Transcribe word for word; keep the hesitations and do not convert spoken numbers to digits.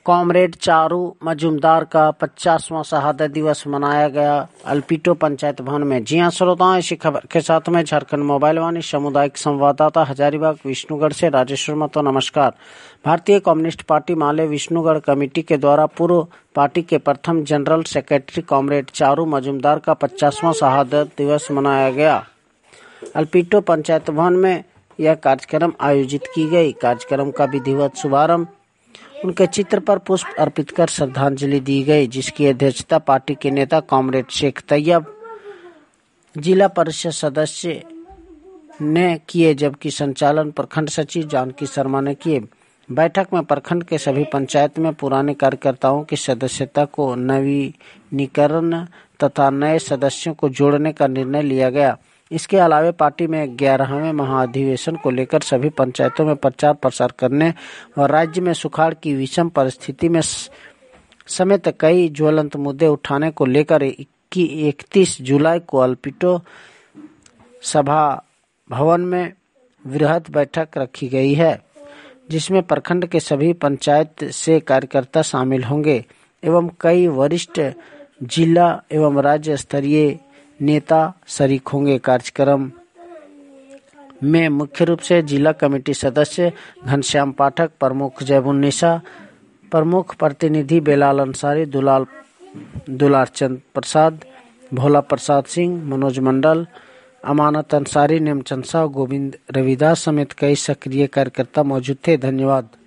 Comrade Charu Majumdar का पचासवां शहादत दिवस मनाया गया अल्पिटो पंचायत भवन में। जी हां श्रोताओं, इसी खबर के साथ में झारखंड मोबाइल वाणी सामुदायिक संवाददाता हजारीबाग विष्णुगढ़ से राजेश्वर महतो नमस्कार। भारतीय कम्युनिस्ट पार्टी माले विष्णुगढ़ कमेटी के द्वारा पूर्व पार्टी के प्रथम general secretary comrade Charu Majumdar का पचासवां शहादत दिवस मनाया गया। अल्पिटो पंचायत भवन में यह कार्यक्रम आयोजित की गई। कार्यक्रम का विधिवत शुभारंभ उनके चित्र पर पुष्प अर्पित कर श्रद्धांजलि दी गई, जिसकी अध्यक्षता पार्टी के नेता कॉमरेड शेख तैयब, जिला परिषद सदस्य ने किए, जबकि संचालन प्रखंड सचिव जानकी शर्मा ने किए। बैठक में प्रखंड के सभी पंचायत में पुराने कार्यकर्ताओं की सदस्यता को नवीनीकरण तथा नए सदस्यों को जोड़ने का निर्णय लिया गया। इसके अलावा पार्टी में ग्यारहवें महाधिवेशन को लेकर सभी पंचायतों में प्रचार प्रसार करने और राज्य में सुखाड़ की विषम परिस्थिति में समेत कई ज्वलंत मुद्दे उठाने को लेकर इकतीस जुलाई को अल्पिटो सभा भवन में वृहद बैठक रखी गई है, जिसमें प्रखंड के सभी पंचायत से कार्यकर्ता शामिल होंगे एवं कई वरिष्ठ जिला एवं राज्य स्तरीय नेता शरीक होंगे। कार्यक्रम में मुख्य रूप से जिला कमेटी सदस्य घनश्याम पाठक, प्रमुख जयबुन्निसा, प्रमुख प्रतिनिधि बेलाल अंसारी, दुलाल दुलार चंद प्रसाद, भोला प्रसाद सिंह, मनोज मंडल, अमानत अंसारी, नेमचंद शाह, गोविंद रविदास समेत कई सक्रिय कार्यकर्ता मौजूद थे। धन्यवाद।